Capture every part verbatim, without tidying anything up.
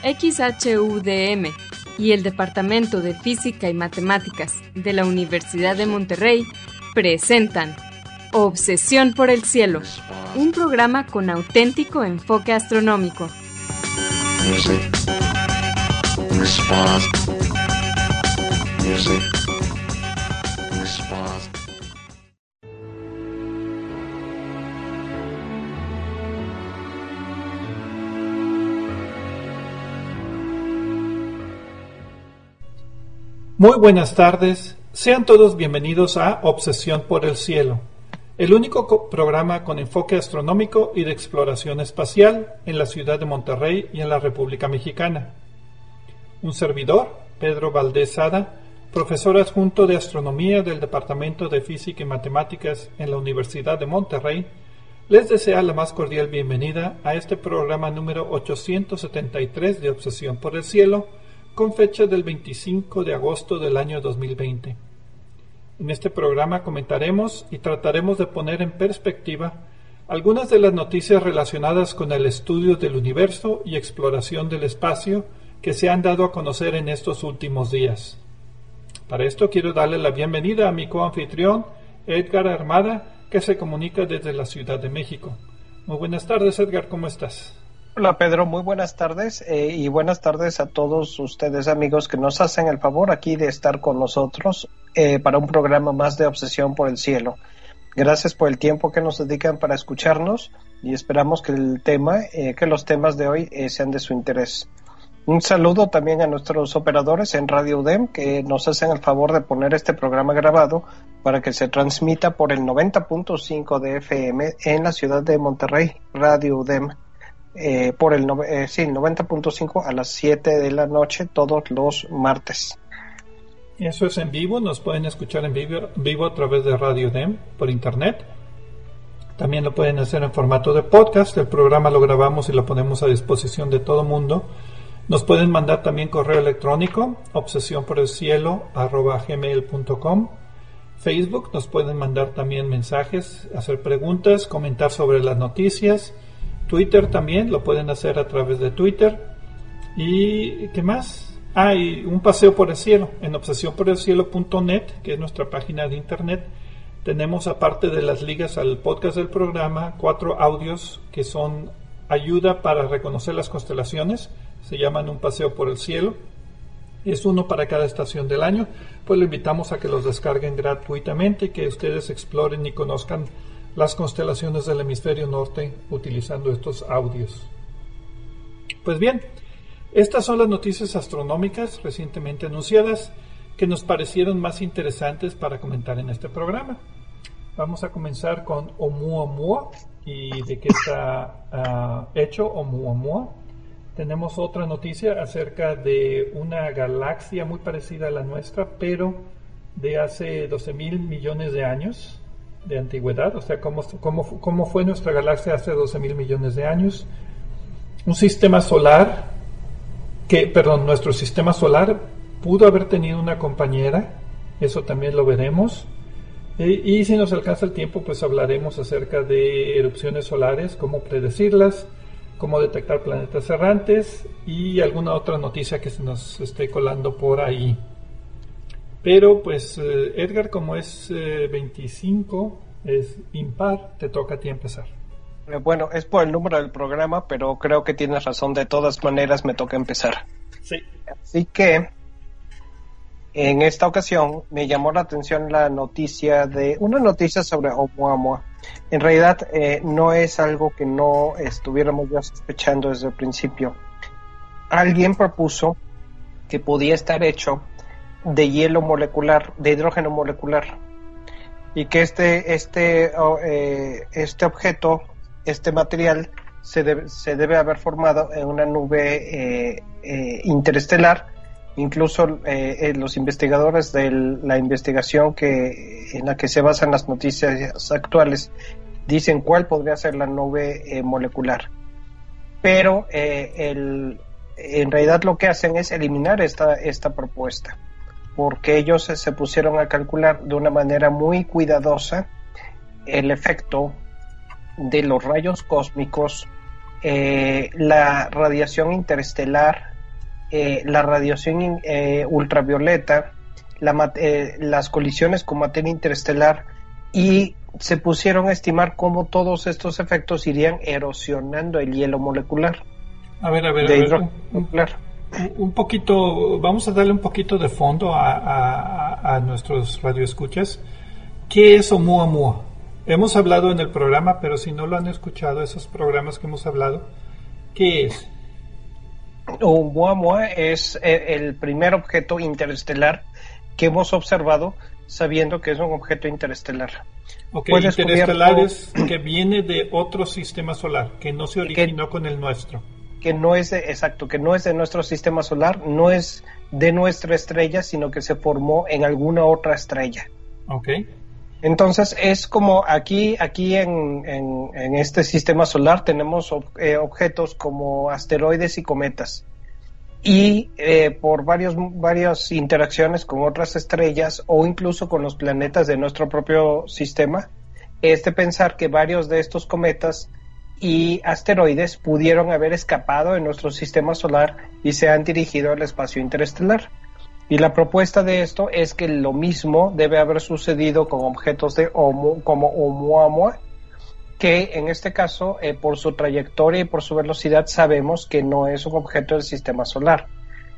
X H U D M y el Departamento de Física y Matemáticas de la Universidad de Monterrey presentan Obsesión por el Cielo, un programa con auténtico enfoque astronómico. Music. Response. Music. Response. Muy buenas tardes, sean todos bienvenidos a Obsesión por el Cielo, el único co- programa con enfoque astronómico y de exploración espacial en la ciudad de Monterrey y en la República Mexicana. Un servidor, Pedro Valdés Sada, profesor adjunto de Astronomía del Departamento de Física y Matemáticas en la Universidad de Monterrey, les desea la más cordial bienvenida a este programa número ochocientos setenta y tres de Obsesión por el Cielo, con fecha del veinticinco de agosto del año dos mil veinte. En este programa comentaremos y trataremos de poner en perspectiva algunas de las noticias relacionadas con el estudio del universo y exploración del espacio que se han dado a conocer en estos últimos días. Para esto quiero darle la bienvenida a mi coanfitrión, Edgar Armada, que se comunica desde la Ciudad de México. Muy buenas tardes, Edgar, ¿cómo estás? Hola Pedro, muy buenas tardes eh, y buenas tardes a todos ustedes amigos que nos hacen el favor aquí de estar con nosotros eh, para un programa más de Obsesión por el Cielo. Gracias por el tiempo que nos dedican para escucharnos y esperamos que el tema, eh, que los temas de hoy eh, sean de su interés. Un saludo también a nuestros operadores en Radio U D E M que nos hacen el favor de poner este programa grabado para que se transmita por el noventa punto cinco de F M en la ciudad de Monterrey, Radio U D E M. Eh, por el eh, sí, noventa punto cinco a las siete de la noche todos los martes. Eso es en vivo, nos pueden escuchar en vivo, vivo a través de Radio U D E M por internet. También lo pueden hacer en formato de podcast, el programa lo grabamos y lo ponemos a disposición de todo mundo. Nos pueden mandar también correo electrónico, obsesión por el cielo arroba gmail punto com. Facebook, nos pueden mandar también mensajes, hacer preguntas, comentar sobre las noticias. Twitter también, lo pueden hacer a través de Twitter. ¿Y qué más? Ah, y un paseo por el cielo, en obsesión por el cielo punto net, que es nuestra página de internet. Tenemos, aparte de las ligas al podcast del programa, cuatro audios que son ayuda para reconocer las constelaciones. Se llaman Un paseo por el cielo. Es uno para cada estación del año. Pues lo invitamos a que los descarguen gratuitamente y que ustedes exploren y conozcan las constelaciones del hemisferio norte utilizando estos audios. Pues bien, estas son las noticias astronómicas recientemente anunciadas que nos parecieron más interesantes para comentar en este programa. Vamos a comenzar con Oumuamua y de qué está uh, hecho Oumuamua. Tenemos otra noticia acerca de una galaxia muy parecida a la nuestra, pero de hace doce mil millones de años de antigüedad, o sea, cómo, cómo, cómo fue nuestra galaxia hace doce mil millones de años. Un sistema solar, que, perdón, nuestro sistema solar pudo haber tenido una compañera, eso también lo veremos. Eh, y si nos alcanza el tiempo, pues hablaremos acerca de erupciones solares, cómo predecirlas, cómo detectar planetas errantes y alguna otra noticia que se nos esté colando por ahí. Pero pues eh, Edgar, como es eh, veinticinco, es impar, te toca a ti empezar. Eh, bueno, es por el número del programa, pero creo que tienes razón, de todas maneras me toca empezar. Sí. Así que en esta ocasión me llamó la atención la noticia de una noticia sobre Oumuamua. En realidad eh, no es algo que no estuviéramos ya sospechando desde el principio. Alguien propuso que podía estar hecho de hielo molecular, de hidrógeno molecular, y que este este eh, este objeto, este material se debe, se debe haber formado en una nube eh, eh, interestelar. Incluso eh, eh, los investigadores de la investigación que en la que se basan las noticias actuales dicen cuál podría ser la nube eh, molecular, pero eh, el, en realidad lo que hacen es eliminar esta esta propuesta, porque ellos se, se pusieron a calcular de una manera muy cuidadosa el efecto de los rayos cósmicos, eh, la radiación interestelar eh, la radiación eh, ultravioleta, la, eh, las colisiones con materia interestelar, y se pusieron a estimar cómo todos estos efectos irían erosionando el hielo molecular. A ver, a ver, a ver. Un, un, un poquito, vamos a darle un poquito de fondo a, a, a nuestros radioescuchas. ¿Qué es Oumuamua? Hemos hablado en el programa, pero si no lo han escuchado, esos programas que hemos hablado, ¿qué es? Oumuamua es el primer objeto interestelar que hemos observado sabiendo que es un objeto interestelar. Ok, interestelar es que viene de otro sistema solar, que no se originó que, con el nuestro. Que no es de, exacto, que no es de nuestro sistema solar, no es de nuestra estrella, sino que se formó en alguna otra estrella. Ok. Entonces es como aquí, aquí en, en, en este sistema solar tenemos ob, eh, objetos como asteroides y cometas. Y eh, por varios, varias interacciones con otras estrellas o incluso con los planetas de nuestro propio sistema, es de pensar que varios de estos cometas y asteroides pudieron haber escapado de nuestro sistema solar y se han dirigido al espacio interestelar. Y la propuesta de esto es que lo mismo debe haber sucedido con objetos de Oumuamua, como Oumuamua, que en este caso, eh, por su trayectoria y por su velocidad, sabemos que no es un objeto del sistema solar.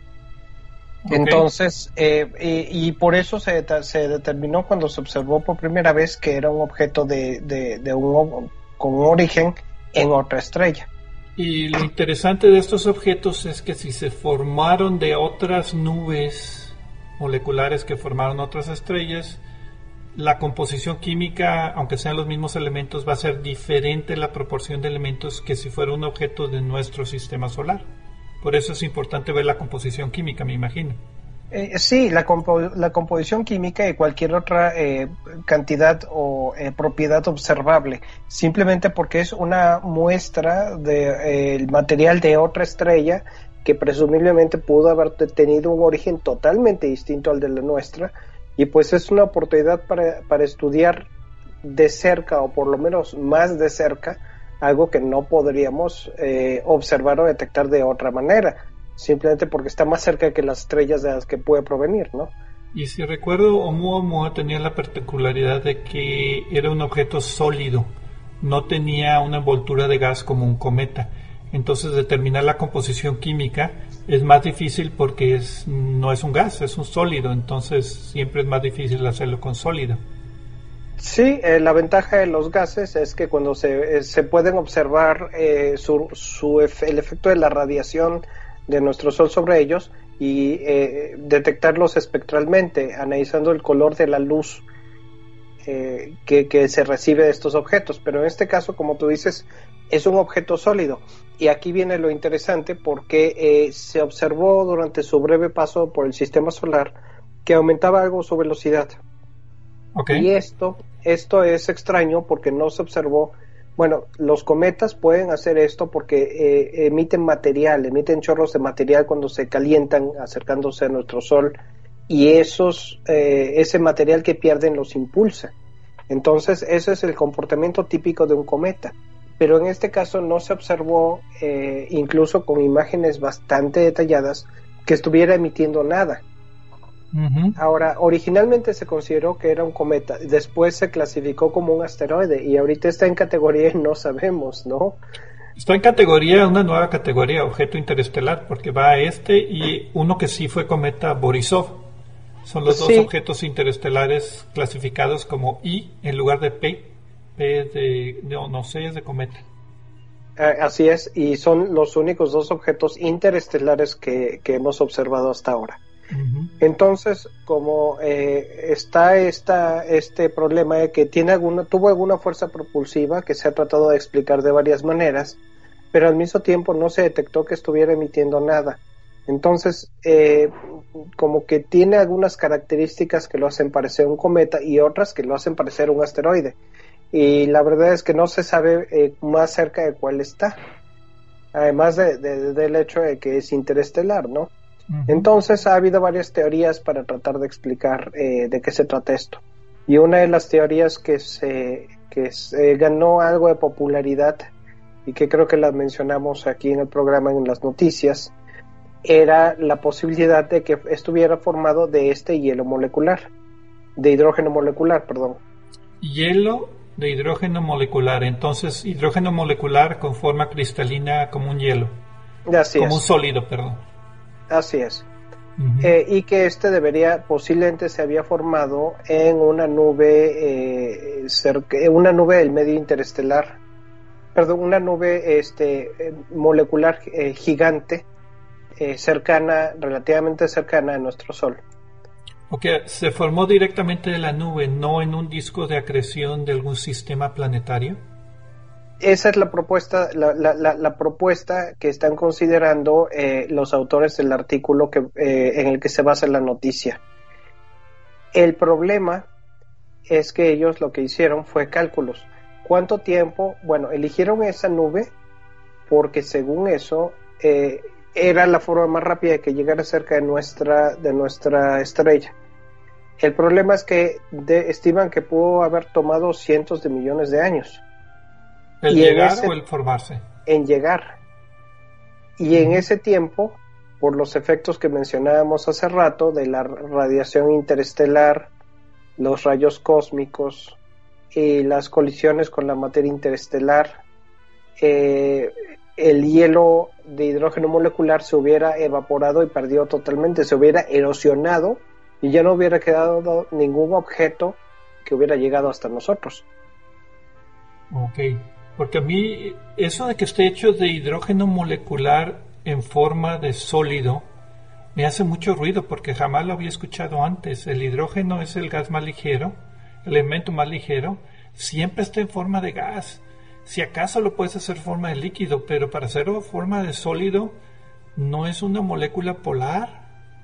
Okay. Entonces, eh, y, y por eso se, se determinó cuando se observó por primera vez que era un objeto de, de, de un, con un origen en otra estrella. Y lo interesante de estos objetos es que si se formaron de otras nubes moleculares que formaron otras estrellas, la composición química, aunque sean los mismos elementos, va a ser diferente la proporción de elementos que si fuera un objeto de nuestro sistema solar. Por eso es importante ver la composición química, me imagino. Eh, sí, la, compo la composición química y cualquier otra eh, cantidad o eh, propiedad observable, simplemente porque es una muestra del de, eh, material de otra estrella que presumiblemente pudo haber tenido un origen totalmente distinto al de la nuestra. Y pues es una oportunidad para, para estudiar de cerca, o por lo menos más de cerca, algo que no podríamos eh, observar o detectar de otra manera, simplemente porque está más cerca que las estrellas de las que puede provenir, ¿no? Y si recuerdo, Oumuamua tenía la particularidad de que era un objeto sólido, no tenía una envoltura de gas como un cometa. Entonces determinar la composición química es más difícil porque es, no es un gas, es un sólido, entonces siempre es más difícil hacerlo con sólido. Sí, eh, la ventaja de los gases es que cuando se, eh, se pueden observar eh, su, su ef el efecto de la radiación de nuestro Sol sobre ellos y eh, detectarlos espectralmente, analizando el color de la luz eh, que, que se recibe de estos objetos. Pero en este caso, como tú dices, es un objeto sólido. Y aquí viene lo interesante porque eh, se observó durante su breve paso por el sistema solar que aumentaba algo su velocidad. Okay. Y esto, esto es extraño porque no se observó. Bueno, los cometas pueden hacer esto porque eh, emiten material, emiten chorros de material cuando se calientan acercándose a nuestro Sol, y esos, eh, ese material que pierden los impulsa. Entonces ese es el comportamiento típico de un cometa. Pero en este caso no se observó, eh, incluso con imágenes bastante detalladas, que estuviera emitiendo nada. Uh-huh. Ahora, originalmente se consideró que era un cometa, después se clasificó como un asteroide y ahorita está en categoría y no sabemos, ¿no? Está en categoría, una nueva categoría, objeto interestelar, porque va a este y uno que sí fue cometa, Borisov. Son los sí. dos objetos interestelares clasificados como I en lugar de P. P es de, no, no sé, es de cometa. Eh, así es, y son los únicos dos objetos interestelares que, que hemos observado hasta ahora. Uh-huh. Entonces, como eh, está esta, este problema de que tiene alguna, tuvo alguna fuerza propulsiva que se ha tratado de explicar de varias maneras, pero al mismo tiempo no se detectó que estuviera emitiendo nada. Entonces, eh, como que tiene algunas características que lo hacen parecer un cometa y otras que lo hacen parecer un asteroide. Y la verdad es que no se sabe eh, más cerca de cuál está, además de, de, del hecho de que es interestelar, ¿no? Uh-huh. Entonces ha habido varias teorías para tratar de explicar eh, de qué se trata esto. Y una de las teorías que se, que se ganó algo de popularidad y que creo que la mencionamos aquí en el programa en las noticias era la posibilidad de que estuviera formado de este hielo molecular, de hidrógeno molecular, perdón. Hielo de hidrógeno molecular, entonces hidrógeno molecular con forma cristalina como un hielo. Así como es. un sólido, perdón. Así es. Uh-huh. Eh, y que este debería, posiblemente se había formado en una nube, eh, cerca, una nube del medio interestelar, perdón, una nube este, eh, molecular eh, gigante, eh, cercana, relativamente cercana a nuestro Sol. Ok, se formó directamente de la nube, no en un disco de acreción de algún sistema planetario. Esa es la propuesta, la, la, la, la propuesta que están considerando eh, los autores del artículo que, eh, en el que se basa la noticia. El problema es que ellos lo que hicieron fue cálculos. ¿Cuánto tiempo? Bueno, eligieron esa nube porque según eso eh, era la forma más rápida de que llegara cerca de nuestra, de nuestra estrella. El problema es que de, estiman que pudo haber tomado cientos de millones de años. ¿El y llegar ese, o el formarse? En llegar. Y uh-huh. en ese tiempo, por los efectos que mencionábamos hace rato, de la radiación interestelar, los rayos cósmicos y las colisiones con la materia interestelar, eh, el hielo de hidrógeno molecular se hubiera evaporado y perdido totalmente, se hubiera erosionado y ya no hubiera quedado ningún objeto que hubiera llegado hasta nosotros. Ok. Porque a mí eso de que esté hecho de hidrógeno molecular en forma de sólido me hace mucho ruido porque jamás lo había escuchado antes. El hidrógeno es el gas más ligero, el elemento más ligero, siempre está en forma de gas. Si acaso lo puedes hacer en forma de líquido, pero para hacerlo en forma de sólido no es una molécula polar.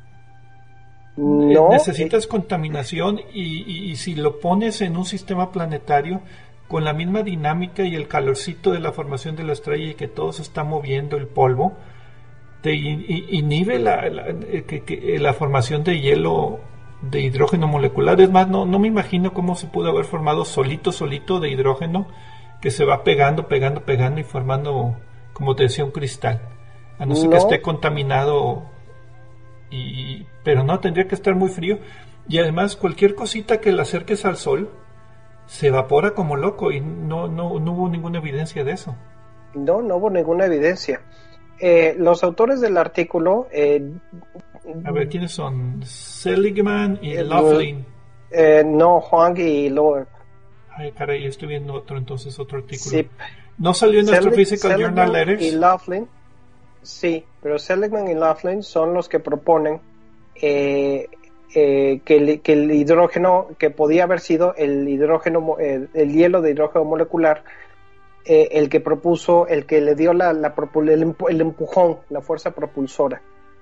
No, Necesitas eh... contaminación y, y, y si lo pones en un sistema planetario con la misma dinámica y el calorcito de la formación de la estrella y que todo se está moviendo, el polvo, te inhibe la, la, que, que, la formación de hielo de hidrógeno molecular. Es más, no, no me imagino cómo se pudo haber formado solito, solito de hidrógeno que se va pegando, pegando, pegando y formando, como te decía, un cristal. A no ser no. que esté contaminado, y, pero no, tendría que estar muy frío. Y además, cualquier cosita que la acerques al sol se evapora como loco y no, no, no hubo ninguna evidencia de eso. No, no hubo ninguna evidencia. Eh, los autores del artículo... Eh, a ver, ¿quiénes son? Seligman y eh, Laughlin. Eh, no, Huang y Loeb. Ay, caray, estoy viendo otro, entonces, otro artículo. Sí. ¿No salió en Selig- Astrophysical Seligman Journal Letters? Y Laughlin, sí, pero Seligman y Laughlin son los que proponen eh, eh, que, el, que el hidrógeno, que podía haber sido el hidrógeno, el, el hielo de hidrógeno molecular, eh, el que propuso, el que le dio la, la el, el empujón, la fuerza propulsora.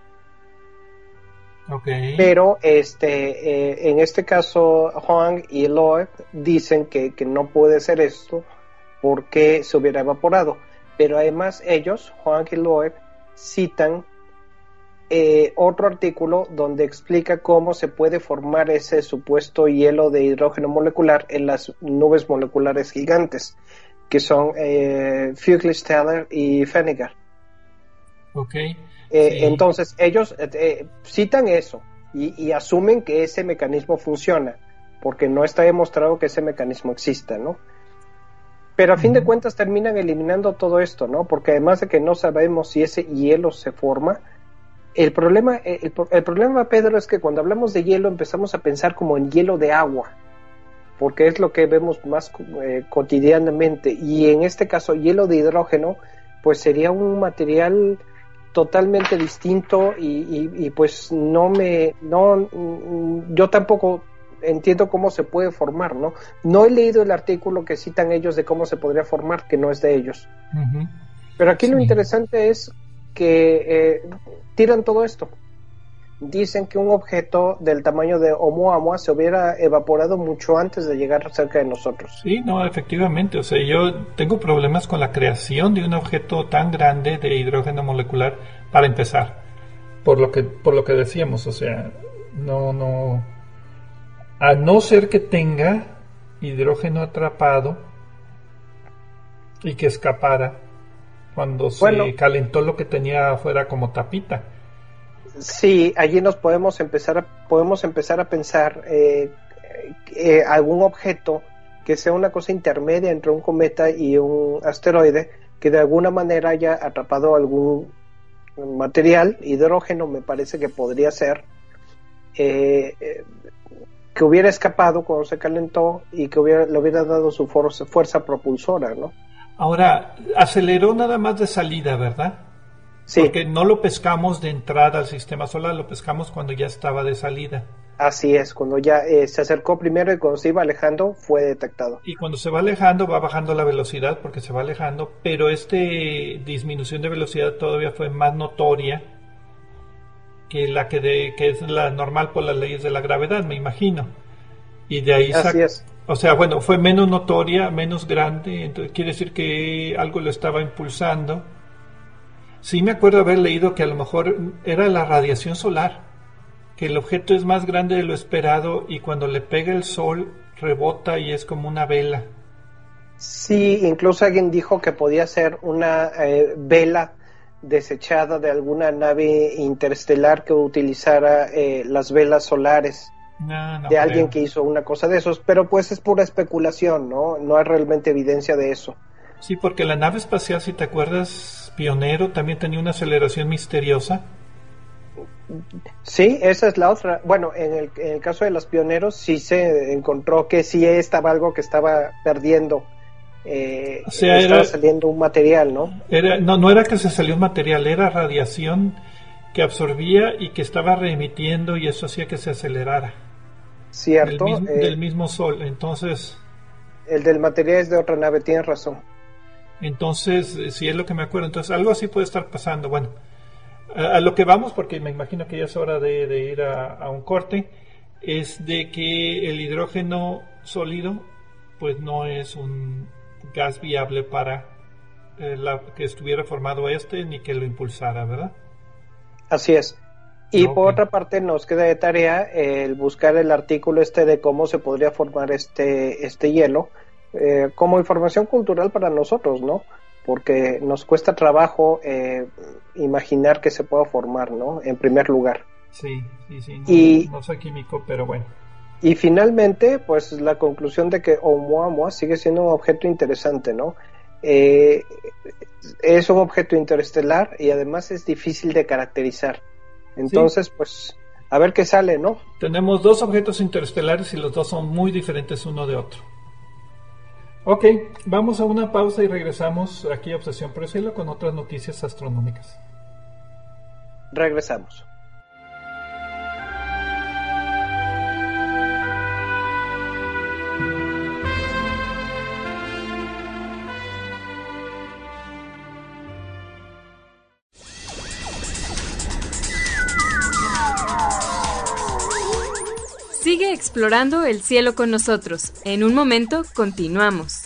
Okay. Pero este eh, en este caso Huang y Loeb dicen que, que no puede ser esto porque se hubiera evaporado, pero además ellos, Huang y Loeb, citan eh, otro artículo donde explica cómo se puede formar ese supuesto hielo de hidrógeno molecular en las nubes moleculares gigantes que son eh, Fugler-Steller y Feniger. Okay. Eh, sí. Entonces ellos eh, citan eso y, y asumen que ese mecanismo funciona porque no está demostrado que ese mecanismo exista, ¿no? Pero a fin uh-huh. de cuentas terminan eliminando todo esto, ¿no? Porque además de que no sabemos si ese hielo se forma, el problema, el, el problema, Pedro, es que cuando hablamos de hielo empezamos a pensar como en hielo de agua, porque es lo que vemos más eh, cotidianamente, y en este caso hielo de hidrógeno pues sería un material totalmente distinto y, y, y pues no me no yo tampoco entiendo cómo se puede formar, ¿no? No he leído el artículo que citan ellos de cómo se podría formar, que no es de ellos. Uh-huh. Pero aquí sí. Lo interesante es que eh, tiran todo esto. Dicen que un objeto del tamaño de Oumuamua se hubiera evaporado mucho antes de llegar cerca de nosotros. Sí, no, efectivamente. O sea, yo tengo problemas con la creación de un objeto tan grande de hidrógeno molecular para empezar. Por lo que, por lo que decíamos, o sea, no, no. A no ser que tenga hidrógeno atrapado y que escapara cuando se bueno, calentó lo que tenía afuera como tapita. Sí, allí nos podemos empezar a, podemos empezar a pensar eh, eh, algún objeto que sea una cosa intermedia entre un cometa y un asteroide, que de alguna manera haya atrapado algún material, hidrógeno me parece que podría ser, eh, eh, que hubiera escapado cuando se calentó y que hubiera, le hubiera dado su fuerza, fuerza propulsora, ¿no? Ahora, aceleró nada más de salida, ¿verdad? Sí. Porque no lo pescamos de entrada al sistema solar, lo pescamos cuando ya estaba de salida. Así es, cuando ya eh, se acercó primero y cuando se iba alejando fue detectado. Y cuando se va alejando va bajando la velocidad porque se va alejando, pero esta disminución de velocidad todavía fue más notoria que la que, de, que es la normal por las leyes de la gravedad, me imagino. Y de ahí Así sac- es. O sea, bueno, fue menos notoria, menos grande, entonces quiere decir que algo lo estaba impulsando. Sí me acuerdo haber leído que a lo mejor era la radiación solar, que el objeto es más grande de lo esperado y cuando le pega el sol rebota y es como una vela. Sí, incluso alguien dijo que podía ser una eh, vela desechada de alguna nave interestelar que utilizara eh, las velas solares No, no de alguien creo. que hizo una cosa de esos, pero pues es pura especulación, ¿no? No hay realmente evidencia de eso. Sí, porque la nave espacial, si te acuerdas, Pionero, también tenía una aceleración misteriosa. Sí, esa es la otra. Bueno, en el, en el caso de los pioneros sí se encontró que sí estaba algo que estaba perdiendo, eh, O sea, estaba era, saliendo un material, ¿no? era no, no era que se salió un material, era radiación que absorbía y que estaba reemitiendo y eso hacía que se acelerara del Cierto, mismo, del eh, mismo sol. Entonces, el del material es de otra nave, tienes razón. entonces, eh, si es lo que me acuerdo, entonces algo así puede estar pasando. Bueno, a, a lo que vamos, porque me imagino que ya es hora de, de ir a, a un corte, es de que el hidrógeno sólido, pues no es un gas viable para eh, la, que estuviera formado este ni que lo impulsara, ¿verdad? Así es. Y Ok. por otra parte nos queda de tarea eh, el buscar el artículo este de cómo se podría formar este, este hielo, eh, como información cultural para nosotros, ¿no? Porque nos cuesta trabajo eh, imaginar que se pueda formar, ¿no? En primer lugar. Sí, sí, sí, no, Y, no soy químico, pero bueno. y finalmente, pues la conclusión de que Oumuamua sigue siendo un objeto interesante, ¿no? Eh, es un objeto interestelar y además es difícil de caracterizar. Sí, Entonces, pues, a ver qué sale, ¿no? tenemos dos objetos interestelares y los dos son muy diferentes uno de otro. Ok, vamos a una pausa y regresamos aquí a Obsesión por el Cielo con otras noticias astronómicas. Regresamos. Sigue explorando el cielo con nosotros. En un momento continuamos.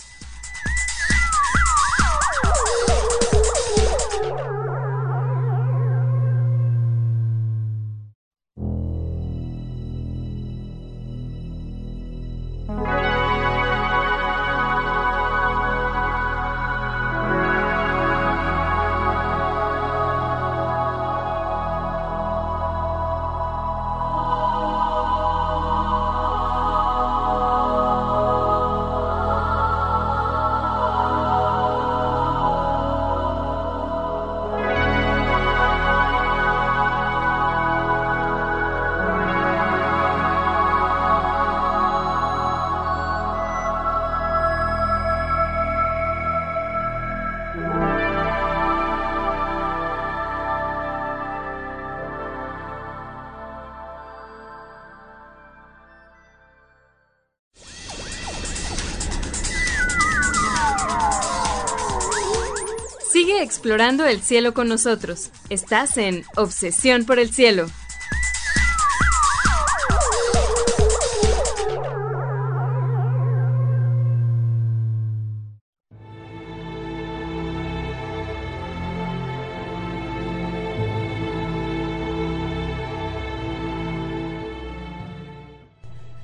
Sigue explorando el cielo con nosotros. Estás en Obsesión por el Cielo.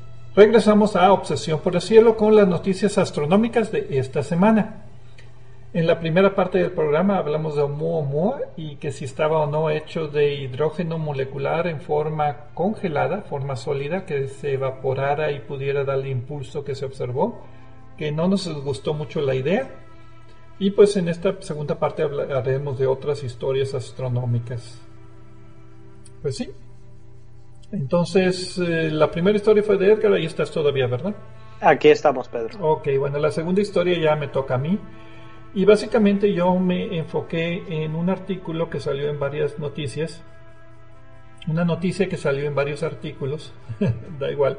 Regresamos a Obsesión por el Cielo con las noticias astronómicas de esta semana. En la primera parte del programa hablamos de Oumuamua y que si estaba o no hecho de hidrógeno molecular en forma congelada, forma sólida, que se evaporara y pudiera darle impulso que se observó, que no nos gustó mucho la idea. Y pues en esta segunda parte hablaremos de otras historias astronómicas. Pues sí. Entonces, eh, la primera historia fue de Edgar, ahí estás todavía, ¿verdad? Aquí estamos, Pedro. Ok, bueno, la segunda historia ya me toca a mí. Y básicamente yo me enfoqué en un artículo que salió en varias noticias, una noticia que salió en varios artículos, da igual,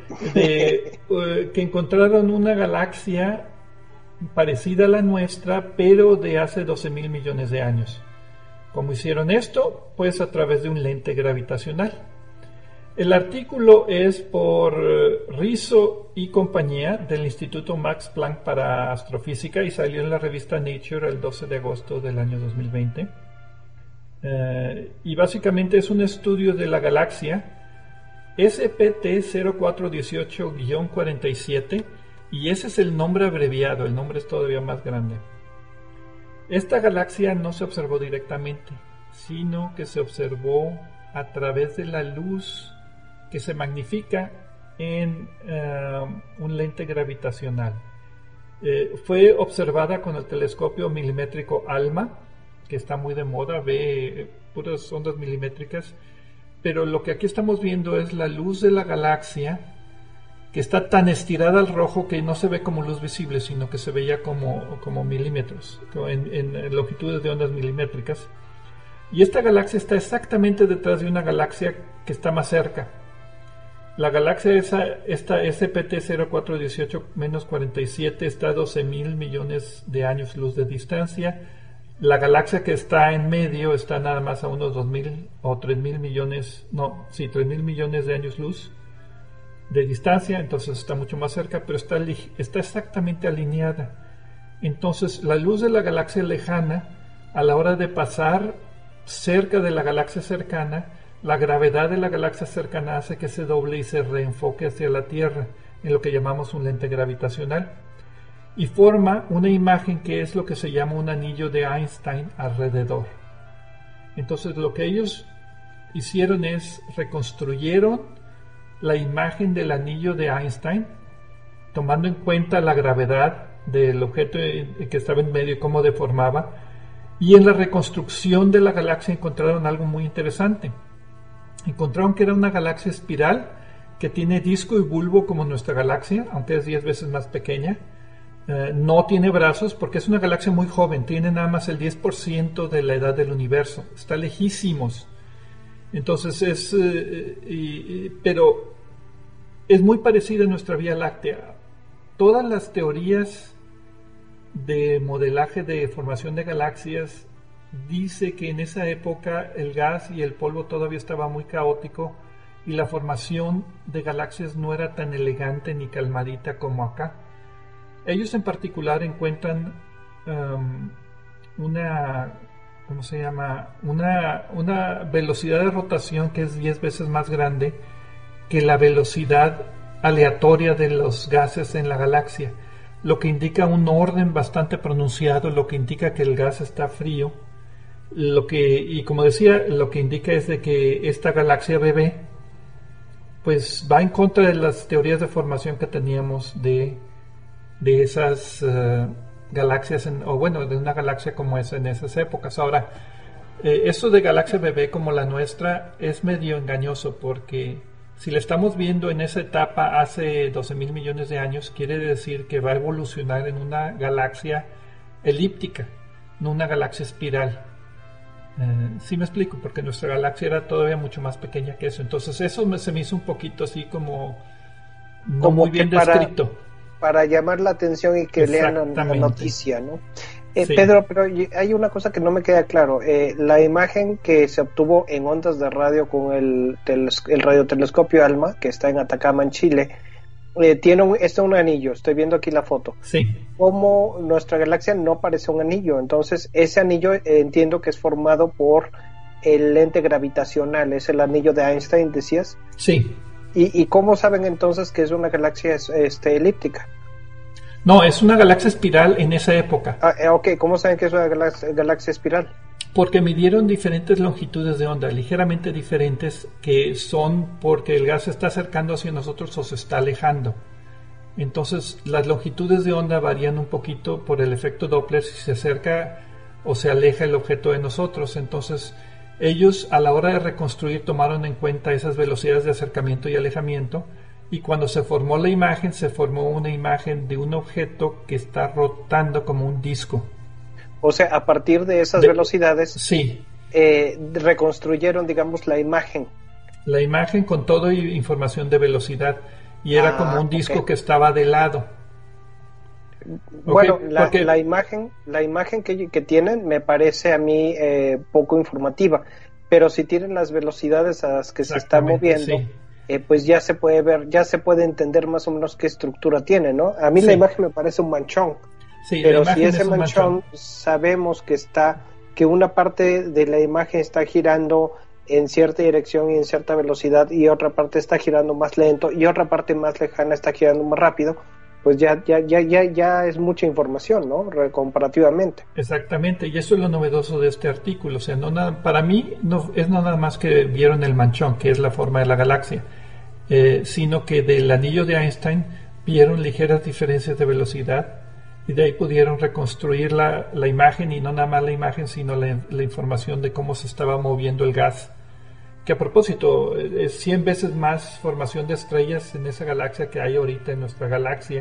de uh, que encontraron una galaxia parecida a la nuestra, pero de hace doce mil millones de años. ¿Cómo hicieron esto? Pues a través de un lente gravitacional. El artículo es por Rizzo y compañía del Instituto Max Planck para Astrofísica y salió en la revista Nature el doce de agosto del año dos mil veinte. Eh, y básicamente es un estudio de la galaxia S P T cero cuatro dieciocho guión cuarenta y siete y ese es el nombre abreviado, el nombre es todavía más grande. Esta galaxia no se observó directamente, sino que se observó a través de la luz que se magnifica en uh, un lente gravitacional. Eh, fue observada con el telescopio milimétrico ALMA, que está muy de moda, ve puras ondas milimétricas, pero lo que aquí estamos viendo es la luz de la galaxia, que está tan estirada al rojo que no se ve como luz visible, sino que se veía como, como milímetros, en, en longitudes de ondas milimétricas. Y esta galaxia está exactamente detrás de una galaxia que está más cerca. La galaxia esa, esta S P T cero cuatro dieciocho cuarenta y siete está a doce mil millones de años luz de distancia. La galaxia que está en medio está nada más a unos dos mil o tres mil millones, no, sí, tres mil millones de años luz de distancia, entonces está mucho más cerca, pero está, está exactamente alineada. Entonces la luz de la galaxia lejana, a la hora de pasar cerca de la galaxia cercana, la gravedad de la galaxia cercana hace que se doble y se reenfoque hacia la Tierra, en lo que llamamos un lente gravitacional, y forma una imagen que es lo que se llama un anillo de Einstein alrededor. Entonces lo que ellos hicieron es reconstruyeron la imagen del anillo de Einstein, tomando en cuenta la gravedad del objeto que estaba en medio y cómo deformaba, y en la reconstrucción de la galaxia encontraron algo muy interesante. Encontraron que era una galaxia espiral que tiene disco y bulbo como nuestra galaxia, aunque es diez veces más pequeña. Eh, no tiene brazos porque es una galaxia muy joven, tiene nada más el diez por ciento de la edad del universo, está lejísimos. Entonces es, eh, y, y, pero es muy parecida a nuestra Vía Láctea. Todas las teorías de modelaje de formación de galaxias dice que en esa época el gas y el polvo todavía estaba muy caótico y la formación de galaxias no era tan elegante ni calmadita como acá. Ellos en particular encuentran um, una, ¿cómo se llama? Una, una velocidad de rotación que es diez veces más grande que la velocidad aleatoria de los gases en la galaxia, lo que indica un orden bastante pronunciado, lo que indica que el gas está frío, lo que, y como decía, lo que indica es de que esta galaxia bebé pues va en contra de las teorías de formación que teníamos de, de esas uh, galaxias, en, o bueno, de una galaxia como esa en esas épocas. Ahora, eh, eso de galaxia bebé como la nuestra es medio engañoso, porque si la estamos viendo en esa etapa hace doce mil millones de años, quiere decir que va a evolucionar en una galaxia elíptica, no una galaxia espiral. Eh, sí me explico, porque nuestra galaxia era todavía mucho más pequeña que eso. Entonces eso me, se me hizo un poquito así como no como muy bien para, descrito. Para llamar la atención y que lean la, la noticia, ¿no? Eh, sí. Pedro, pero hay una cosa que no me queda claro. Eh, la imagen que se obtuvo en ondas de radio con el, teles, el radiotelescopio ALMA, que está en Atacama, en Chile, eh, tiene un, este un anillo. Estoy viendo aquí la foto. Sí. Como nuestra galaxia no parece un anillo, entonces ese anillo eh, entiendo que es formado por el lente gravitacional, es el anillo de Einstein, decías. Sí. ¿Y, y cómo saben entonces que es una galaxia este, elíptica? No, es una galaxia espiral en esa época. Ah, eh, ok, ¿cómo saben que es una galaxia, galaxia espiral? Porque midieron diferentes longitudes de onda, ligeramente diferentes, que son porque el gas se está acercando hacia nosotros o se está alejando. Entonces, las longitudes de onda varían un poquito por el efecto Doppler si se acerca o se aleja el objeto de nosotros. Entonces, ellos a la hora de reconstruir tomaron en cuenta esas velocidades de acercamiento y alejamiento, y cuando se formó la imagen, se formó una imagen de un objeto que está rotando como un disco. O sea, a partir de esas de, velocidades, sí, eh, reconstruyeron, digamos, la imagen. La imagen con toda información de velocidad, y era ah, como un disco okay. que estaba de lado. Bueno, okay, la, porque... la imagen, la imagen que, que tienen me parece a mí eh, poco informativa, pero si tienen las velocidades a las que se está moviendo, sí. eh, pues ya se puede ver, ya se puede entender más o menos qué estructura tiene, ¿no? A mí sí. La imagen me parece un manchón. Sí, pero si ese es manchón, manchón sabemos que está, que una parte de la imagen está girando en cierta dirección y en cierta velocidad, y otra parte está girando más lento, y otra parte más lejana está girando más rápido, pues ya, ya, ya, ya, ya es mucha información, ¿no? Comparativamente. Exactamente, y eso es lo novedoso de este artículo. O sea, no nada, para mí no es no nada más que vieron el manchón, que es la forma de la galaxia, eh, sino que del anillo de Einstein vieron ligeras diferencias de velocidad, y de ahí pudieron reconstruir la, la imagen, y no nada más la imagen, sino la, la información de cómo se estaba moviendo el gas. Que a propósito, es cien veces más formación de estrellas en esa galaxia que hay ahorita en nuestra galaxia.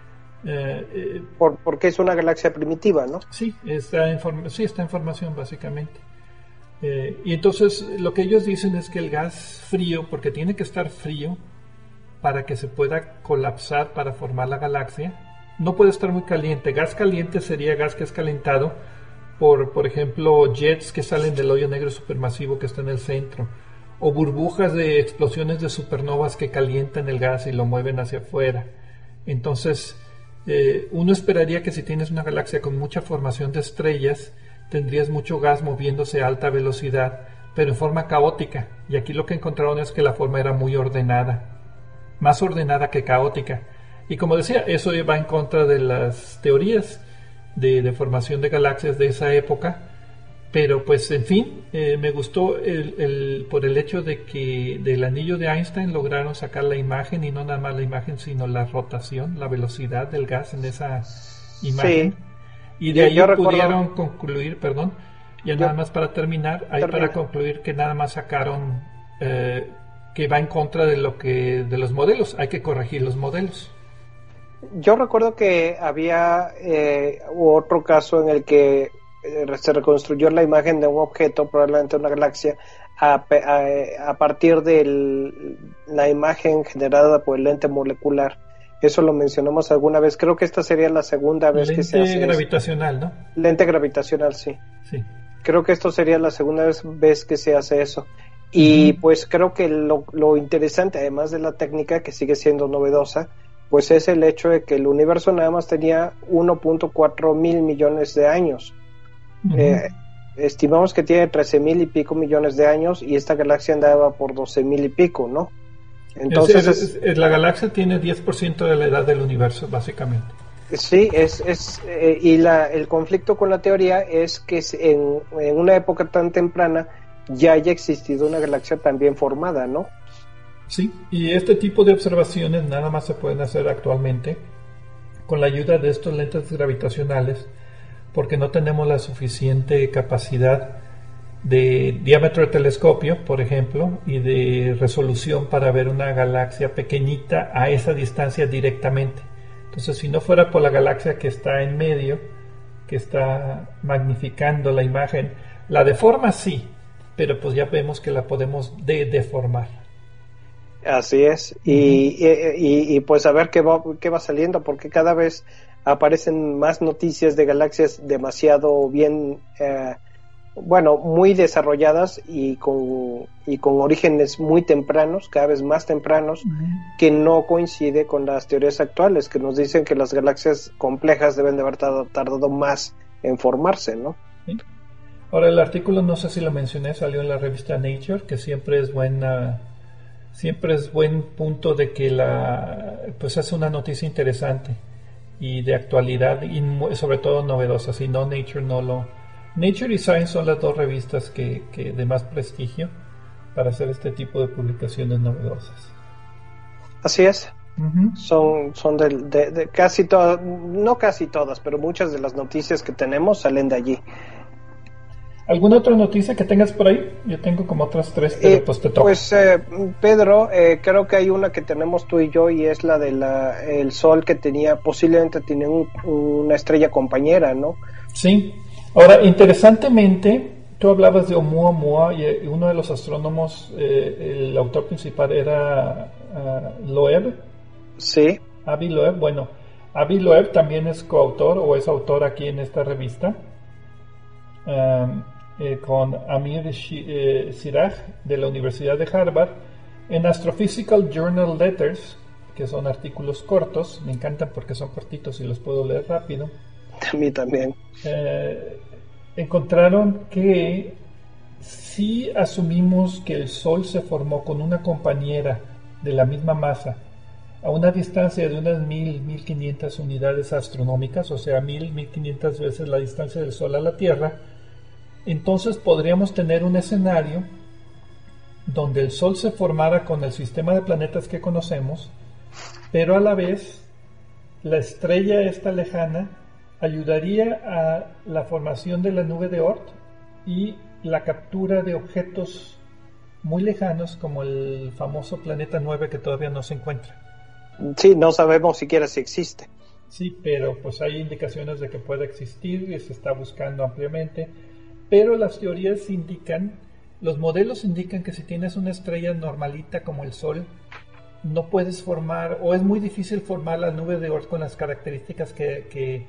Eh, eh, Por, porque es una galaxia primitiva, ¿no? Sí, está en, form- sí, está en formación básicamente. Eh, y entonces lo que ellos dicen es que el gas frío, porque tiene que estar frío para que se pueda colapsar para formar la galaxia, no puede estar muy caliente. Gas caliente sería gas que es calentado por, por ejemplo, jets que salen del hoyo negro supermasivo que está en el centro, o burbujas de explosiones de supernovas que calientan el gas y lo mueven hacia afuera. Entonces, eh, uno esperaría que si tienes una galaxia con mucha formación de estrellas, tendrías mucho gas moviéndose a alta velocidad, pero en forma caótica. Y aquí lo que encontraron es que la forma era muy ordenada, más ordenada que caótica. Y como decía, eso va en contra de las teorías de, de formación de galaxias de esa época. Pero pues en fin, eh, me gustó el, el, por el hecho de que del anillo de Einstein lograron sacar la imagen, y no nada más la imagen, sino la rotación, la velocidad del gas en esa imagen. Sí. Y de yo, ahí yo pudieron recuerdo... concluir, perdón, ya yo... nada más para terminar, ahí Termina. para concluir que nada más sacaron eh, que va en contra de lo que de los modelos, hay que corregir los modelos. Yo recuerdo que había eh, otro caso en el que se reconstruyó la imagen de un objeto, probablemente una galaxia, a, a, a partir de la imagen generada por el lente molecular. Eso lo mencionamos alguna vez. Creo que esta sería la segunda vez lente que se hace. Lente gravitacional, ¿no? Lente gravitacional, sí. Sí. Creo que esto sería la segunda vez, vez que se hace eso. Y uh-huh. pues creo que lo, lo interesante, además de la técnica, que sigue siendo novedosa, pues es el hecho de que el universo nada más tenía uno punto cuatro mil millones de años. Uh-huh. Eh, estimamos que tiene trece mil y pico millones de años, y esta galaxia andaba por doce mil y pico, ¿no? Entonces es, es, es, la galaxia tiene diez por ciento de la edad del universo, básicamente. Sí, es, es eh, y la, el conflicto con la teoría es que en, en una época tan temprana ya haya existido una galaxia tan bien formada, ¿no? Sí, y este tipo de observaciones nada más se pueden hacer actualmente con la ayuda de estos lentes gravitacionales, porque no tenemos la suficiente capacidad de diámetro de telescopio, por ejemplo, y de resolución para ver una galaxia pequeñita a esa distancia directamente. Entonces, si no fuera por la galaxia que está en medio, que está magnificando la imagen, la deforma sí, pero pues ya vemos que la podemos de deformar. Así es, uh-huh. y, y, y pues a ver qué va, qué va saliendo, porque cada vez aparecen más noticias de galaxias demasiado bien, eh, bueno, muy desarrolladas y con, y con orígenes muy tempranos, cada vez más tempranos, uh-huh. que no coincide con las teorías actuales, que nos dicen que las galaxias complejas deben de haber tardado, tardado más en formarse, ¿no? ¿Sí? Ahora, el artículo, no sé si lo mencioné, salió en la revista Nature, que siempre es buena, siempre es buen punto de que la, pues hace una noticia interesante. y de actualidad y sobre todo novedosas, y no Nature no lo... Nature y Science son las dos revistas que, que de más prestigio para hacer este tipo de publicaciones novedosas. Así es. Uh-huh. Son, son de, de, de casi todas, no casi todas, pero muchas de las noticias que tenemos salen de allí. ¿Alguna otra noticia que tengas por ahí? Yo tengo como otras tres, pero eh, pues te toca. Pues eh, Pedro, eh, creo que hay una que tenemos tú y yo, y es la de la el Sol, que tenía, posiblemente tiene un, una estrella compañera, ¿no? Sí. Ahora, interesantemente, tú hablabas de Oumuamua, y uno de los astrónomos, eh, el autor principal era uh, Loeb. Sí. Avi Loeb. Bueno, Avi Loeb también es coautor o es autor aquí en esta revista. Um, eh, con Amir eh, Siraj de la Universidad de Harvard en Astrophysical Journal Letters, que son artículos cortos, me encantan porque son cortitos y los puedo leer rápido. A mí también. Eh, encontraron que si asumimos que el Sol se formó con una compañera de la misma masa a una distancia de unas mil, mil quinientas unidades astronómicas, o sea, mil, mil quinientas veces la distancia del Sol a la Tierra, entonces podríamos tener un escenario donde el Sol se formara con el sistema de planetas que conocemos, pero a la vez la estrella esta lejana ayudaría a la formación de la nube de Oort y la captura de objetos muy lejanos como el famoso planeta nueve que todavía no se encuentra. Sí, no sabemos siquiera si existe. Sí, pero pues hay indicaciones de que puede existir y se está buscando ampliamente. Pero las teorías indican, los modelos indican que si tienes una estrella normalita como el Sol, no puedes formar, o es muy difícil formar la nube de Oort con las características que, que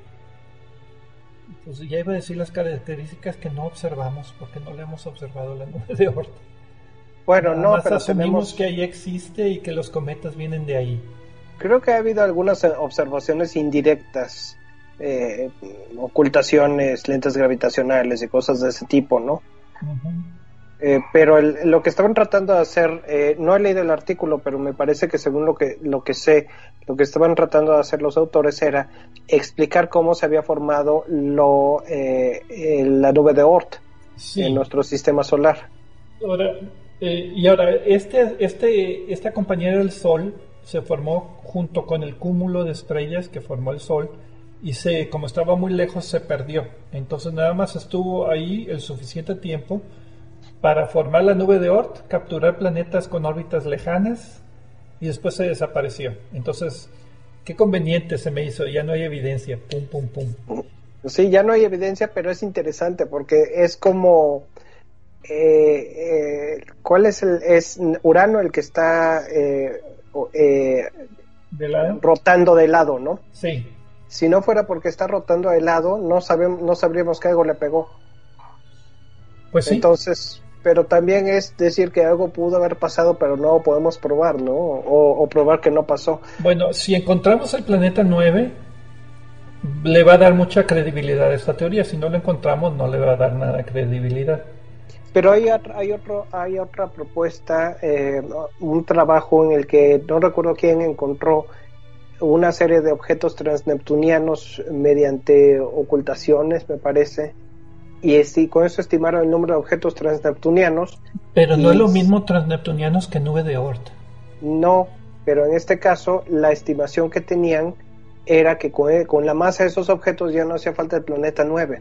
pues ya iba a decir las características que no observamos, porque no le hemos observado la nube de Oort. Bueno, Nada no, más pero asumimos tenemos... que ahí existe y que los cometas vienen de ahí. Creo que ha habido algunas observaciones indirectas. Eh, ocultaciones, lentes gravitacionales y cosas de ese tipo, ¿no? Uh-huh. Eh, pero el, lo que estaban tratando de hacer, eh, no he leído el artículo, pero me parece que según lo que lo que sé, lo que estaban tratando de hacer los autores era explicar cómo se había formado lo eh, eh, la nube de Oort, sí, en nuestro sistema solar. Ahora, eh, y ahora, este, este, esta compañera del Sol se formó junto con el cúmulo de estrellas que formó el Sol, y se, como estaba muy lejos, se perdió. Entonces nada más estuvo ahí el suficiente tiempo para formar la nube de Oort, capturar planetas con órbitas lejanas, y después se desapareció. Entonces, qué conveniente se me hizo, ya no hay evidencia, pum, pum, pum. Sí, ya no hay evidencia, pero es interesante porque es como... Eh, eh, ¿cuál es el... es Urano el que está eh, eh, ¿De lado? Rotando de lado, ¿no? Sí. Si no fuera porque está rotando de lado, no sabemos, no sabríamos que algo le pegó. Pues sí. Entonces, pero también es decir que algo pudo haber pasado, pero no podemos probar, ¿no? O, o probar que no pasó. Bueno, si encontramos el planeta nueve, le va a dar mucha credibilidad a esta teoría. Si no lo encontramos, no le va a dar nada de credibilidad. Pero hay, hay, otro, hay otra propuesta, eh, un trabajo en el que no recuerdo quién encontró una serie de objetos transneptunianos mediante ocultaciones, me parece, y, es, y con eso estimaron el número de objetos transneptunianos. Pero no es lo mismo transneptunianos que nube de Oort. No, pero en este caso la estimación que tenían era que con, con la masa de esos objetos ya no hacía falta el planeta nueve.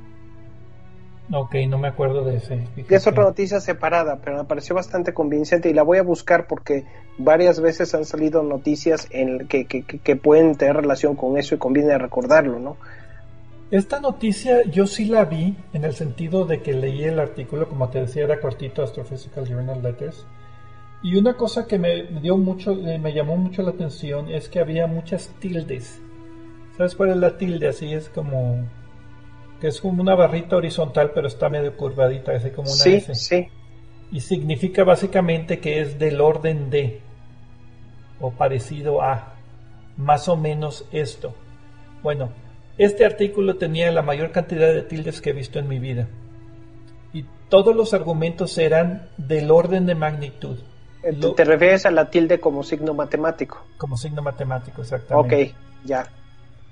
Ok, no me acuerdo de ese. Fíjate. Es otra noticia separada, pero me pareció bastante convincente y la voy a buscar porque varias veces han salido noticias en que, que, que pueden tener relación con eso y conviene recordarlo, ¿no? Esta noticia yo sí la vi en el sentido de que leí el artículo, como te decía, era cortito, Astrophysical Journal Letters, y una cosa que me dio mucho, me llamó mucho la atención es que había muchas tildes. ¿Sabes cuál es la tilde? Así es como... que es como una barrita horizontal, pero está medio curvadita, así como una sí, S. Sí. Y significa básicamente que es del orden de, o parecido a, más o menos esto. Bueno, este artículo tenía la mayor cantidad de tildes que he visto en mi vida. Y todos los argumentos eran del orden de magnitud. ¿Te, Lo, te refieres a la tilde como signo matemático? Como signo matemático, exactamente. Ok, ya.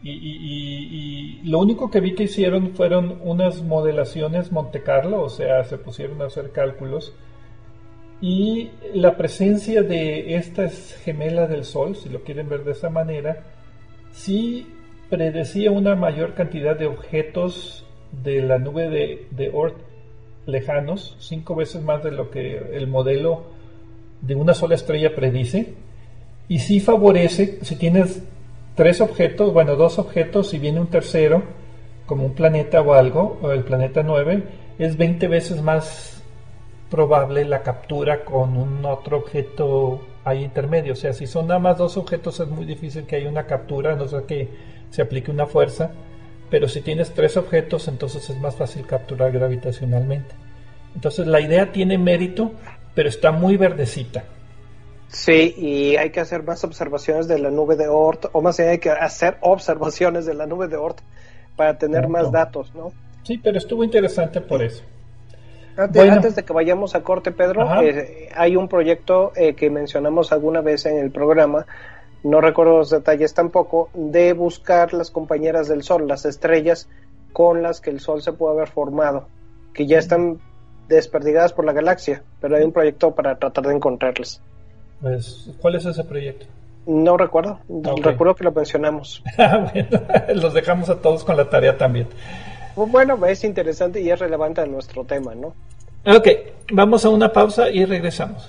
Y, y, y, y lo único que vi que hicieron fueron unas modelaciones Monte Carlo, o sea, se pusieron a hacer cálculos. Y la presencia de estas gemelas del Sol, si lo quieren ver de esa manera, sí predecía una mayor cantidad de objetos de la nube de, de Oort lejanos, cinco veces más de lo que el modelo de una sola estrella predice. Y sí favorece, si tienes tres objetos, bueno, dos objetos, si viene un tercero, como un planeta o algo, o el planeta nueve, es veinte veces más probable la captura con un otro objeto ahí intermedio. O sea, si son nada más dos objetos es muy difícil que haya una captura, a no ser que se aplique una fuerza, pero si tienes tres objetos entonces es más fácil capturar gravitacionalmente. Entonces la idea tiene mérito, pero está muy verdecita. Sí, y hay que hacer más observaciones de la nube de Oort, o más bien hay que hacer observaciones de la nube de Oort para tener no, más no. datos, ¿no? Sí, pero estuvo interesante por eso. Antes, bueno. antes de que vayamos a corte, Pedro, eh, hay un proyecto eh, que mencionamos alguna vez en el programa, no recuerdo los detalles tampoco, de buscar las compañeras del Sol, las estrellas con las que el Sol se puede haber formado, que ya están desperdigadas por la galaxia, pero hay un proyecto para tratar de encontrarlas. Pues, ¿cuál es ese proyecto? No recuerdo, okay. recuerdo que lo mencionamos. Bueno, los dejamos a todos con la tarea también. Bueno, es interesante y es relevante a nuestro tema, ¿no? Ok, vamos a una pausa y regresamos.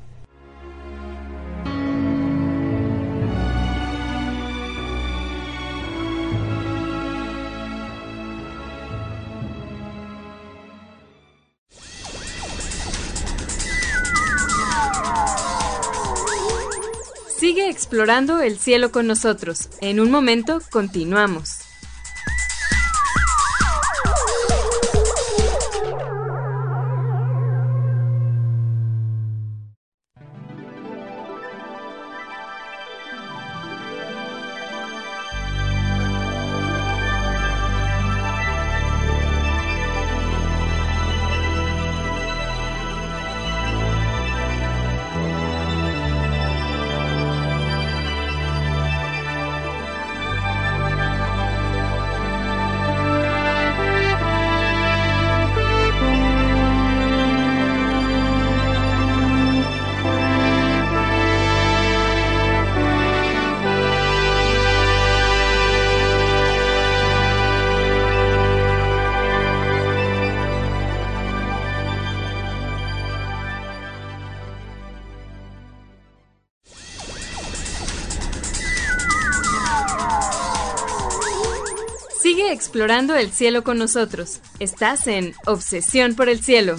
Sigue explorando el cielo con nosotros. En un momento, continuamos. Sigue explorando el cielo con nosotros. Estás en Obsesión por el Cielo.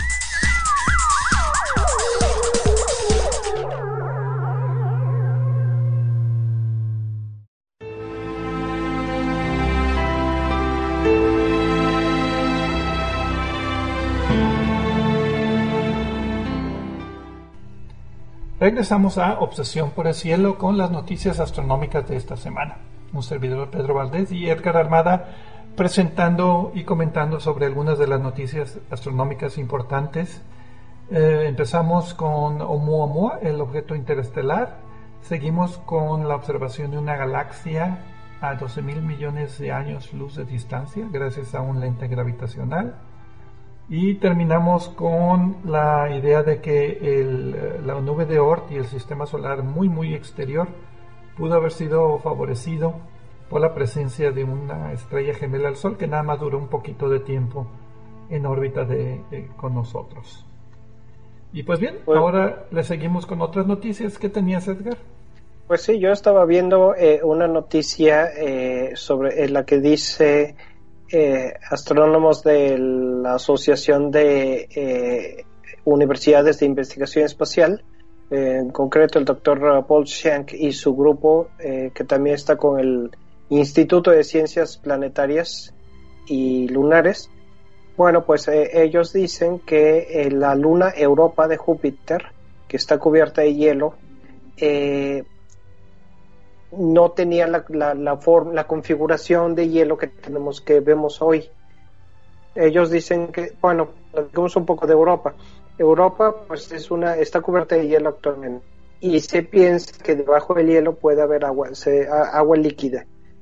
Regresamos a Obsesión por el Cielo con las noticias astronómicas de esta semana. Un servidor, Pedro Valdés, y Edgar Armada presentando y comentando sobre algunas de las noticias astronómicas importantes. Eh, empezamos con Oumuamua, el objeto interestelar. Seguimos con la observación de una galaxia a doce mil millones de años luz de distancia gracias a un lente gravitacional. Y terminamos con la idea de que el, la nube de Oort y el sistema solar muy muy exterior pudo haber sido favorecido por la presencia de una estrella gemela al Sol que nada más duró un poquito de tiempo en órbita de, de, con nosotros. Y pues bien, bueno, ahora le seguimos con otras noticias. ¿Qué tenías, Edgar? Pues sí, yo estaba viendo eh, una noticia eh, sobre en la que dice eh, astrónomos de la Asociación de eh, Universidades de Investigación Espacial, eh, en concreto el doctor Paul Shank y su grupo, eh, que también está con el Instituto de Ciencias Planetarias y Lunares. Bueno, pues eh, ellos dicen que eh, la luna Europa de Júpiter, que está cubierta de hielo, eh, no tenía la, la, la, form, la configuración de hielo que tenemos, que vemos hoy. Ellos dicen que, bueno, digamos un poco de Europa. Europa, pues, es una, está cubierta de hielo actualmente, y se piensa que debajo del hielo puede haber agua, se, a, agua líquida.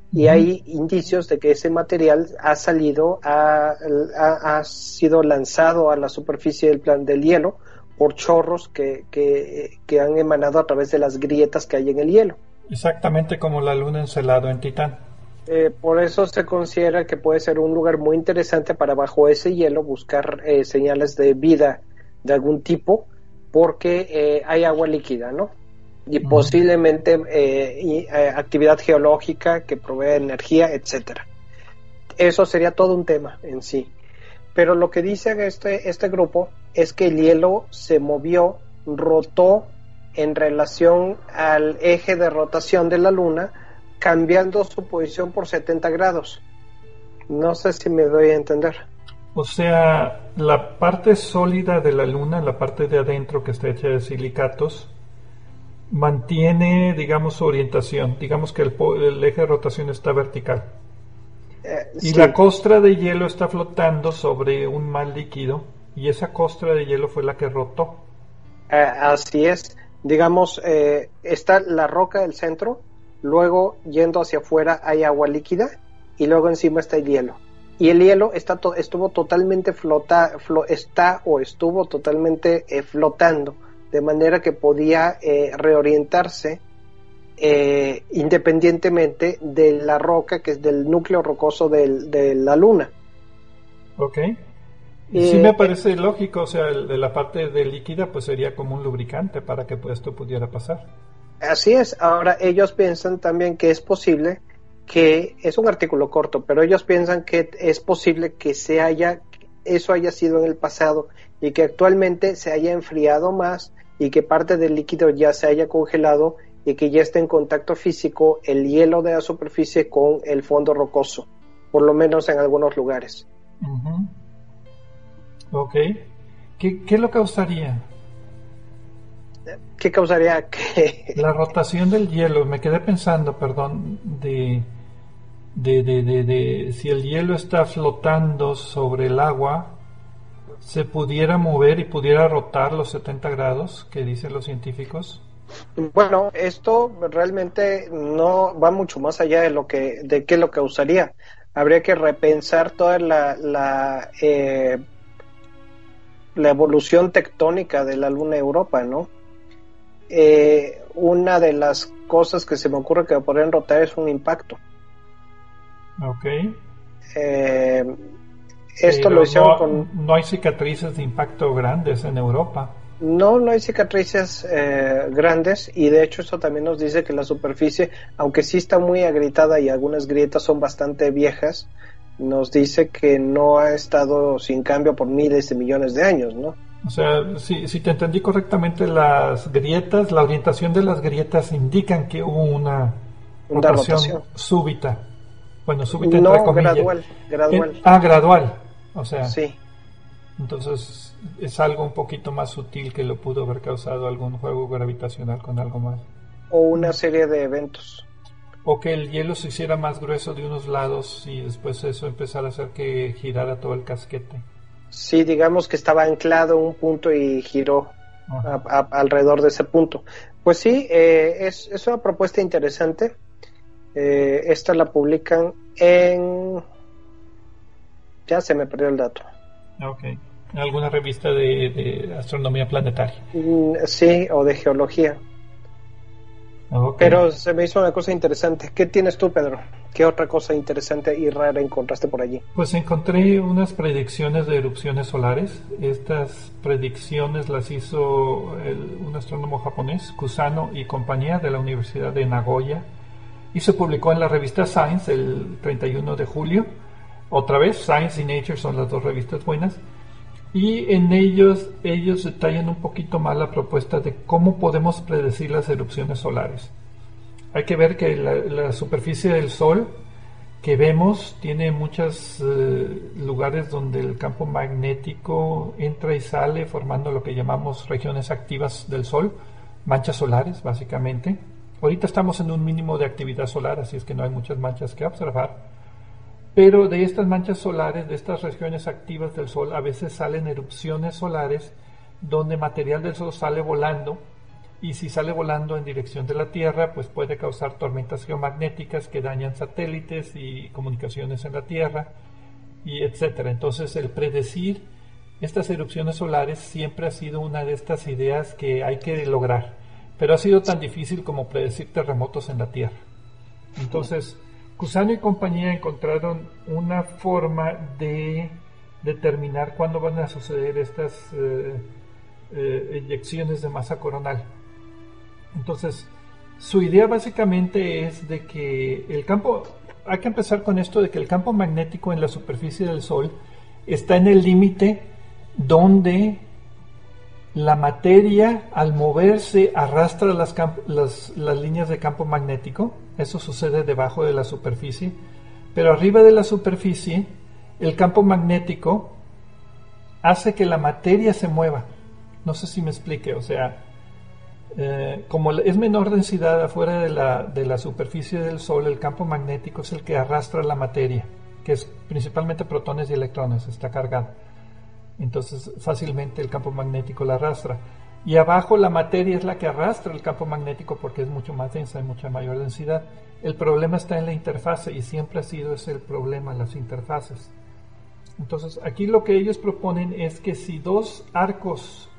y uh-huh. hay indicios de que ese material ha salido, ha, ha, ha sido lanzado a la superficie del plan del hielo por chorros que, que, que han emanado a través de las grietas que hay en el hielo. Exactamente como la luna Encelado en Titán. Eh, por eso se considera que puede ser un lugar muy interesante para bajo ese hielo buscar eh, señales de vida de algún tipo, porque eh, hay agua líquida, ¿no? Y uh-huh. posiblemente eh, y, eh, actividad geológica que provee energía, etcétera. Eso sería todo un tema en sí. Pero lo que dice este, este grupo es que el hielo se movió, rotó en relación al eje de rotación de la Luna, cambiando su posición por setenta grados. No sé si me doy a entender. O sea, la parte sólida de la Luna, la parte de adentro que está hecha de silicatos, mantiene, digamos, su orientación. Digamos que el, el eje de rotación está vertical. Eh, y sí. La costra de hielo está flotando sobre un mar líquido, y esa costra de hielo fue la que rotó. Eh, así es. Digamos, eh, está la roca del centro, luego yendo hacia afuera hay agua líquida, y luego encima está el hielo. Y el hielo está to- estuvo totalmente flota, flo- está o estuvo totalmente eh, flotando, de manera que podía eh, reorientarse eh, independientemente de la roca, que es del núcleo rocoso del, de la Luna. Ok. Y eh, sí me parece eh, lógico, o sea, el, de la parte de líquida pues sería como un lubricante para que pues, esto pudiera pasar. Así es. Ahora ellos piensan también que es posible que, es un artículo corto, pero ellos piensan que es posible que se haya, eso haya sido en el pasado y que actualmente se haya enfriado más y que parte del líquido ya se haya congelado y que ya esté en contacto físico el hielo de la superficie con el fondo rocoso, por lo menos en algunos lugares. Uh-huh. Ok. ¿Qué, qué lo causaría? ¿Qué causaría que...? La rotación del hielo. Me quedé pensando, perdón, de, de, de, de, de si el hielo está flotando sobre el agua, se pudiera mover y pudiera rotar los setenta grados que dicen los científicos. Bueno, esto realmente no va mucho más allá de lo que de qué lo causaría. Habría que repensar toda la la, eh, la evolución tectónica de la Luna Europa, ¿no? Eh, una de las cosas que se me ocurre que podrían rotar es un impacto. Ok. Eh, esto Pero lo hicieron no, con... no hay cicatrices de impacto grandes en Europa. No, no hay cicatrices eh, grandes, y de hecho esto también nos dice que la superficie, aunque sí está muy agrietada y algunas grietas son bastante viejas, nos dice que no ha estado sin cambio por miles de millones de años, ¿no? O sea, si, si te entendí correctamente, las grietas, la orientación de las grietas indican que hubo una Una rotación, rotación súbita. Bueno, súbita no, entre comillas. gradual, gradual. Eh, ah, gradual. O sea, sí. Entonces es algo un poquito más sutil que lo pudo haber causado algún juego gravitacional con algo más. O una serie de eventos. O que el hielo se hiciera más grueso de unos lados y después eso empezara a hacer que girara todo el casquete. Sí, digamos que estaba anclado en un punto y giró a, a, alrededor de ese punto. Pues sí, eh, es, es una propuesta interesante. Eh, esta la publican en... Ya se me perdió el dato. Ok. ¿En alguna revista de, de astronomía planetaria? Mm, sí, o de geología. Okay. Pero se me hizo una cosa interesante. ¿Qué tienes tú, Pedro? ¿Qué otra cosa interesante y rara encontraste por allí? Pues encontré unas predicciones de erupciones solares. Estas predicciones las hizo el, un astrónomo japonés, Kusano y compañía, de la Universidad de Nagoya, y se publicó en la revista Science el treinta y uno de julio. Otra vez, Science y Nature son las dos revistas buenas. Y en ellos, ellos detallan un poquito más la propuesta de cómo podemos predecir las erupciones solares. Hay que ver que la, la superficie del Sol que vemos tiene muchos eh, lugares donde el campo magnético entra y sale formando lo que llamamos regiones activas del Sol, manchas solares básicamente. Ahorita estamos en un mínimo de actividad solar, así es que no hay muchas manchas que observar. Pero de estas manchas solares, de estas regiones activas del Sol, a veces salen erupciones solares donde material del Sol sale volando y si sale volando en dirección de la Tierra, pues puede causar tormentas geomagnéticas que dañan satélites y comunicaciones en la Tierra, y etcétera. Entonces, el predecir estas erupciones solares siempre ha sido una de estas ideas que hay que lograr, pero ha sido tan difícil como predecir terremotos en la Tierra. Entonces, Cusano y compañía encontraron una forma de determinar cuándo van a suceder estas eh, eh, eyecciones de masa coronal. Entonces, su idea básicamente es de que el campo, hay que empezar con esto de que el campo magnético en la superficie del Sol está en el límite donde la materia al moverse arrastra las, las, las líneas de campo magnético. Eso sucede debajo de la superficie, pero arriba de la superficie el campo magnético hace que la materia se mueva. No sé si me explique, o sea, eh, como es menor densidad afuera de la, de la superficie del Sol, el campo magnético es el que arrastra la materia, que es principalmente protones y electrones, está cargado. Entonces fácilmente el campo magnético la arrastra. Y abajo la materia es la que arrastra el campo magnético porque es mucho más densa y mucha mayor densidad. El problema está en la interfase y siempre ha sido ese el problema, las interfaces. Entonces aquí lo que ellos proponen es que si dos arcos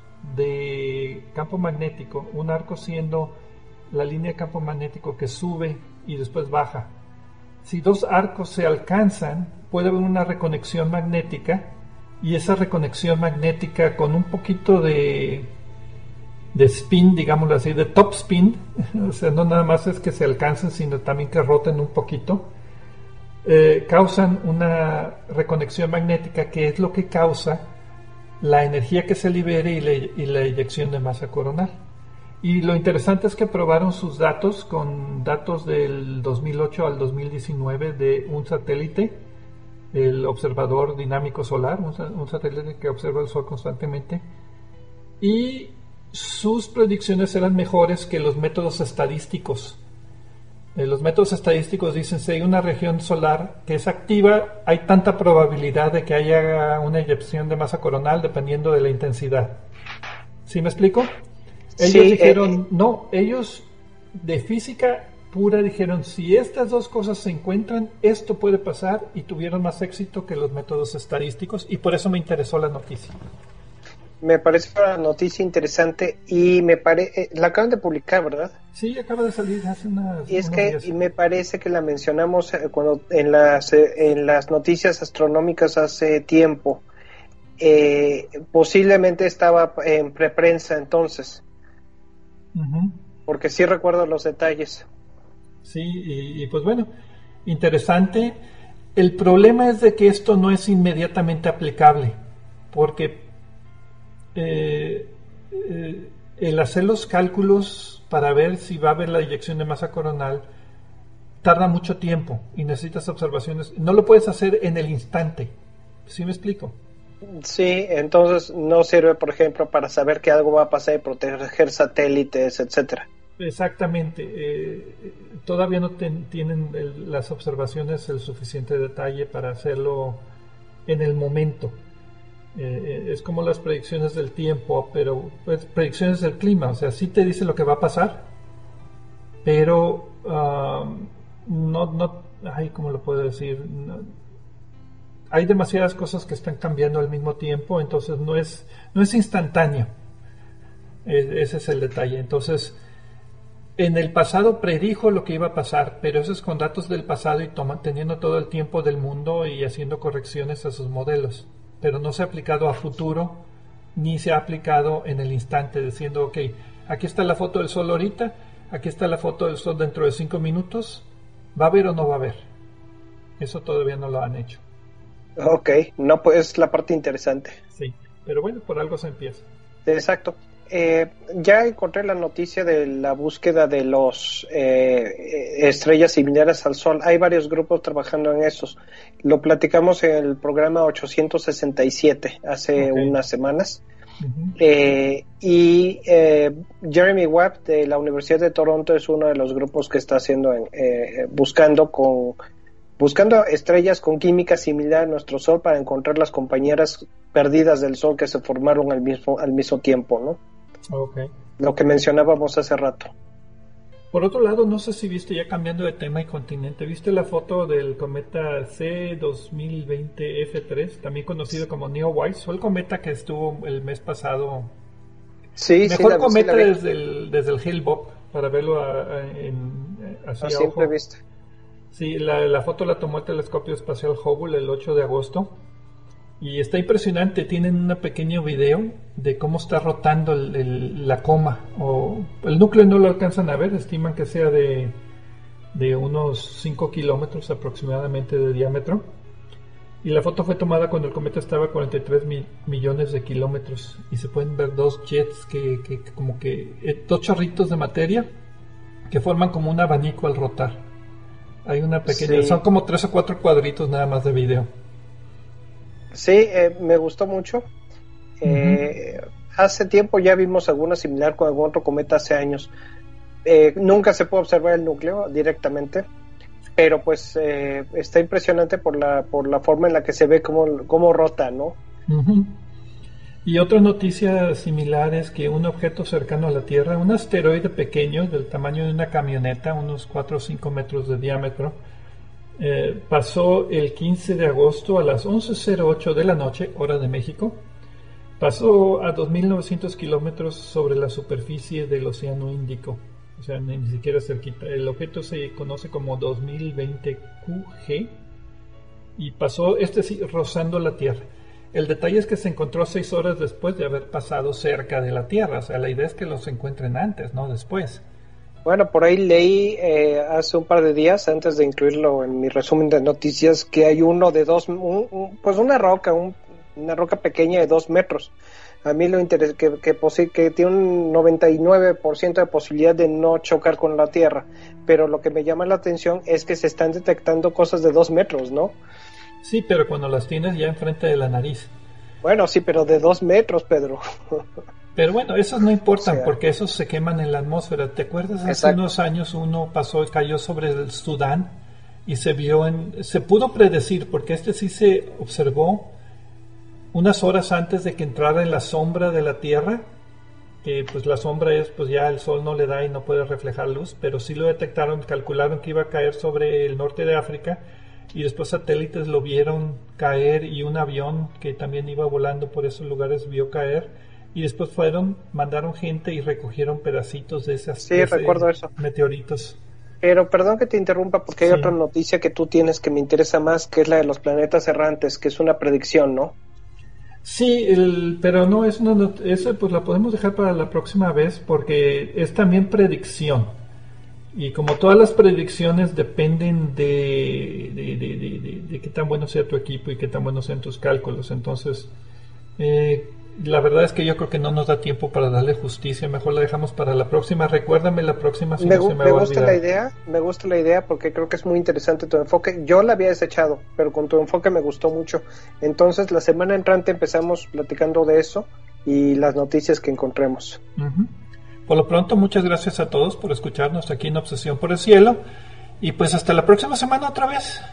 de campo magnético, un arco siendo la línea de campo magnético que sube y después baja, si dos arcos se alcanzan, puede haber una reconexión magnética, y esa reconexión magnética con un poquito de, de spin, digámoslo así, de top spin, o sea, no nada más es que se alcancen, sino también que roten un poquito, eh, causan una reconexión magnética que es lo que causa la energía que se libere y, le, y la eyección de masa coronal. Y lo interesante es que probaron sus datos con datos del dos mil ocho al dos mil diecinueve de un satélite, el observador dinámico solar, un satélite que observa el Sol constantemente, y sus predicciones eran mejores que los métodos estadísticos. Eh, los métodos estadísticos dicen si hay una región solar que es activa, hay tanta probabilidad de que haya una eyección de masa coronal dependiendo de la intensidad. ¿Sí me explico? Ellos sí, dijeron, eh, no, ellos de física pura dijeron, si estas dos cosas se encuentran, esto puede pasar, y tuvieron más éxito que los métodos estadísticos, y por eso me interesó la noticia. Me parece una noticia interesante y me parece, la acaban de publicar, ¿verdad? Sí, acaba de salir hace unas Y es unos que días. Y me parece que la mencionamos cuando en las en las noticias astronómicas hace tiempo. Eh, posiblemente estaba en preprensa entonces, uh-huh. Porque sí recuerdo los detalles. Sí, y, y pues bueno, interesante. El problema es de que esto no es inmediatamente aplicable, porque eh, eh, el hacer los cálculos para ver si va a haber la eyección de masa coronal tarda mucho tiempo y necesitas observaciones. No lo puedes hacer en el instante. ¿Sí me explico? Sí, entonces no sirve, por ejemplo, para saber que algo va a pasar y proteger satélites, etcétera. Exactamente, eh, todavía no ten, tienen el, las observaciones el suficiente detalle para hacerlo en el momento. Eh, es como las predicciones del tiempo, pero pues, predicciones del clima, o sea, sí te dice lo que va a pasar, pero uh, no, no, ay, ¿cómo lo puedo decir? No, hay demasiadas cosas que están cambiando al mismo tiempo, entonces no es, no es instantáneo. Eh, ese es el detalle. Entonces, en el pasado predijo lo que iba a pasar, pero eso es con datos del pasado y toma, teniendo todo el tiempo del mundo y haciendo correcciones a sus modelos. Pero no se ha aplicado a futuro, ni se ha aplicado en el instante, diciendo, ok, aquí está la foto del Sol ahorita, aquí está la foto del Sol dentro de cinco minutos, ¿va a haber o no va a haber? Eso todavía no lo han hecho. Ok, no, pues la parte interesante. Sí, pero bueno, por algo se empieza. Exacto. Eh, ya encontré la noticia de la búsqueda de los eh, estrellas similares al Sol. Hay varios grupos trabajando en esos. Lo platicamos en el programa ochocientos sesenta y siete hace okay. unas semanas. Uh-huh. Eh, y eh, Jeremy Webb de la Universidad de Toronto es uno de los grupos que está haciendo en, eh, buscando con buscando estrellas con química similar a nuestro Sol para encontrar las compañeras perdidas del Sol que se formaron al mismo al mismo tiempo, ¿no? Okay. lo que mencionábamos hace rato. Por otro lado, no sé si viste, ya cambiando de tema y continente, ¿viste la foto del cometa C dos mil veinte F tres, también conocido como Neowise? Fue el cometa que estuvo el mes pasado. Sí, Mejor sí, la, cometa sí la desde el, desde el Hale-Bopp, para verlo a, a, en, así a a simple ojo. vista. Sí, la, la foto la tomó el telescopio espacial Hubble el ocho de agosto. Y está impresionante, tienen un pequeño video de cómo está rotando el, el, la coma. O, el núcleo no lo alcanzan a ver, estiman que sea de, de unos cinco kilómetros aproximadamente de diámetro. Y la foto fue tomada cuando el cometa estaba a cuarenta y tres mil millones de kilómetros. Y se pueden ver dos jets, que, que, que como que eh, dos chorritos de materia que forman como un abanico al rotar. Hay una pequeña, sí. Son como tres o cuatro cuadritos nada más de video. Sí, eh, me gustó mucho. Eh, uh-huh. Hace tiempo ya vimos alguna similar con algún otro cometa hace años. Eh, nunca se puede observar el núcleo directamente, pero pues eh, está impresionante por la por la forma en la que se ve cómo, cómo rota, ¿no? Uh-huh. Y otra noticia similar es que un objeto cercano a la Tierra, un asteroide pequeño del tamaño de una camioneta, unos cuatro o cinco metros de diámetro, Eh, pasó el quince de agosto a las once cero ocho de la noche, hora de México. Pasó a dos mil novecientos kilómetros sobre la superficie del Océano Índico, o sea, ni siquiera cerquita. El objeto se conoce como dos mil veinte Q G y pasó, este sí, rozando la Tierra. El detalle es que se encontró seis horas después de haber pasado cerca de la Tierra, o sea, la idea es que los encuentren antes, no después. Bueno, por ahí leí eh, hace un par de días, antes de incluirlo en mi resumen de noticias, que hay uno de dos, un, un, pues una roca, un, una roca pequeña de dos metros. A mí lo interesa que, que, posi- que tiene un noventa y nueve por ciento de posibilidad de no chocar con la Tierra, pero lo que me llama la atención es que se están detectando cosas de dos metros, ¿no? Sí, pero cuando las tienes ya enfrente de la nariz. Bueno, sí, pero de dos metros, Pedro. Pero bueno, esos no importan, o sea, porque esos se queman en la atmósfera. ¿Te acuerdas? Hace exacto. unos años uno pasó, cayó sobre el Sudán y se vio en, se pudo predecir, porque este sí se observó unas horas antes de que entrara en la sombra de la Tierra, que pues la sombra es, pues ya el sol no le da y no puede reflejar luz, pero sí lo detectaron, calcularon que iba a caer sobre el norte de África y después satélites lo vieron caer y un avión que también iba volando por esos lugares vio caer. Y después fueron, mandaron gente y recogieron pedacitos de esas sí, de recuerdo eso. meteoritos. Pero perdón que te interrumpa porque sí. Hay otra noticia que tú tienes que me interesa más, que es la de los planetas errantes, que es una predicción, ¿no? Sí, el, pero no es una not- eso pues la podemos dejar para la próxima vez porque es también predicción. Y como todas las predicciones dependen de, de, de, de, de, de qué tan bueno sea tu equipo y qué tan buenos sean tus cálculos, entonces... Eh, la verdad es que yo creo que no nos da tiempo para darle justicia, mejor la dejamos para la próxima. Recuérdame la próxima si me, no se me, me va a gusta olvidar. la idea, me gusta la idea porque creo que es muy interesante tu enfoque. Yo la había desechado, pero con tu enfoque me gustó mucho. Entonces la semana entrante empezamos platicando de eso y las noticias que encontremos. Uh-huh. Por lo pronto, muchas gracias a todos por escucharnos aquí en Obsesión por el Cielo y pues hasta la próxima semana otra vez.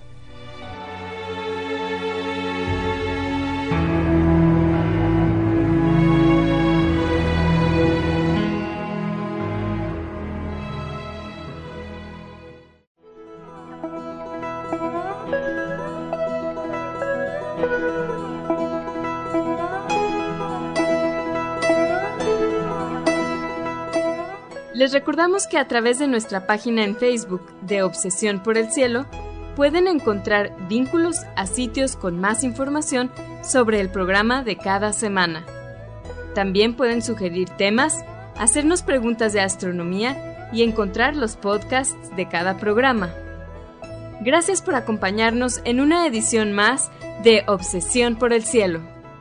Les recordamos que a través de nuestra página en Facebook de Obsesión por el Cielo pueden encontrar vínculos a sitios con más información sobre el programa de cada semana. También pueden sugerir temas, hacernos preguntas de astronomía y encontrar los podcasts de cada programa. Gracias por acompañarnos en una edición más de Obsesión por el Cielo.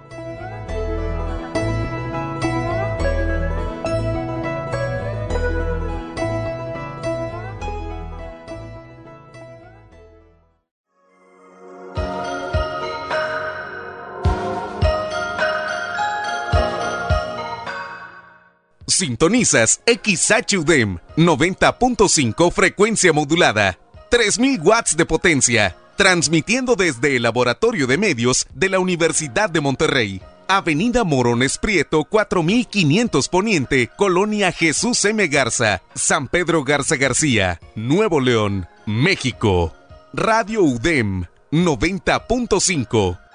Sintonizas X H U D E M noventa punto cinco frecuencia modulada, tres mil watts de potencia, transmitiendo desde el Laboratorio de Medios de la Universidad de Monterrey. Avenida Morones Prieto, cuatro mil quinientos Poniente, Colonia Jesús M. Garza, San Pedro Garza García, Nuevo León, México. Radio U D E M noventa punto cinco.